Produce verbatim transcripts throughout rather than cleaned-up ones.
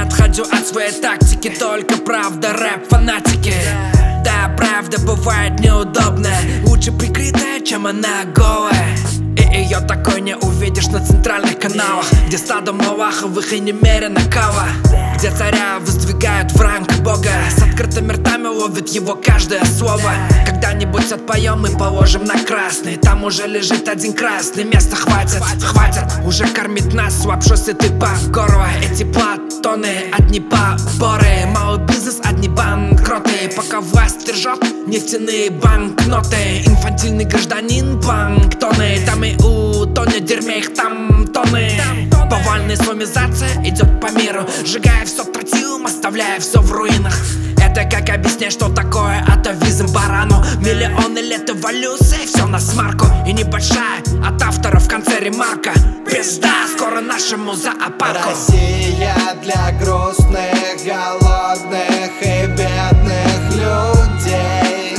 отходю от своей тактики, только правда рэп фанатики. Да, правда бывает неудобная, лучше прикрытая, чем она голая. И ее такой не увидишь на центральных каналах, где стадо малаховых и немерено кава, где царя воздвигают в ранг бога, с открытыми ртами ловит его каждое слово. Когда-нибудь отпоем и положим на красный, там уже лежит один красный, места хватит, хватит уже кормить нас лапшой сыты по горло. Эти платоны одни поборы, малый бизнес одни банкроты, пока власть ржет нефтяные банкноты. Инфантильный гражданин планктоны, там и утонет в дерьме их там тоны. Повальная исламизация идет по миру, сжигая все тротилом, оставляя все в руинах. Это как объяснять, что такое атовизм барану? Миллионы лет эволюции, все на смарку. И небольшая от автора в конце ремарка: пизда скоро нашему зоопарку. Россия для грустных, голодных и бедных людей.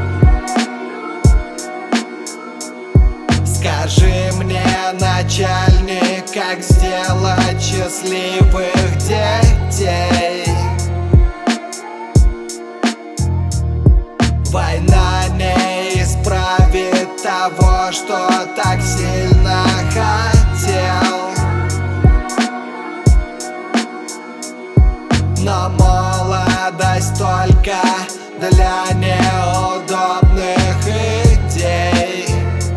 Скажи мне, начальник, как сделать счастливых детей? Война не исправит того, что так сильно хотел. Но молодость только для неудобных идей.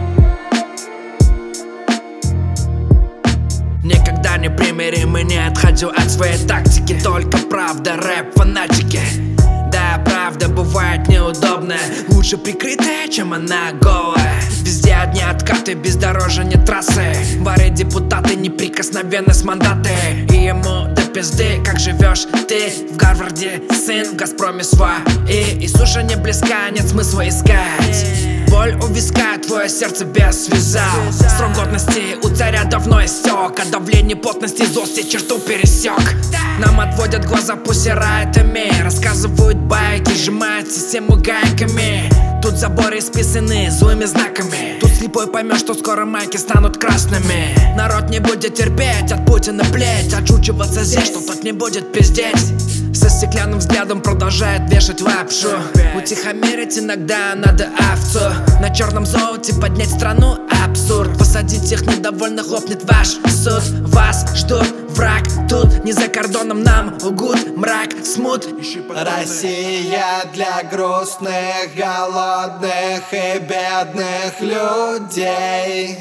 Никогда не примирим и не отходю от своей тактики, только правда рэп фанатики. Да, правда бывает неудобная, лучше прикрытая, чем она голая. Везде одни откаты, бездорожья не трассы, воры депутаты неприкосновенность мандаты. И ему до пизды, как живешь ты в Гарварде, сын в Газпроме свой. И, и суша не близка, нет смысла искать. Боль у виска, твое сердце без связал. Срок годности у царя давно истек, а давление плотности злости черту пересек. Нам отводят глаза пусирайтами, рассказывают байки, сжимают систему гайками. Тут заборы исписаны злыми знаками, тут слепой поймешь, что скоро майки станут красными. Народ не будет терпеть от Путина плеть, отшучиваться здесь, что тот не будет пиздеть. Со стеклянным взглядом продолжает вешать лапшу, утихомирить иногда надо овцу. На черном золоте поднять страну абсурд, посадить их недовольных лопнет ваш суд. Вас ждут враг, тут не за кордоном нам лгут, мрак, смут. Россия для грустных, голодных и бедных людей.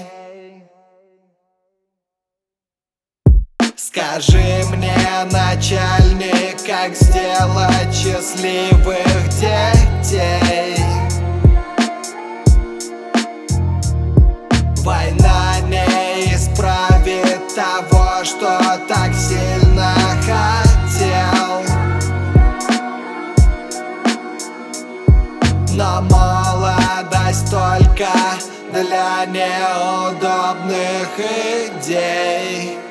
Скажи мне, начальник, как сделать счастливых детей? Война не исправит того, что так сильно хотел. Но молодость только для неудобных идей.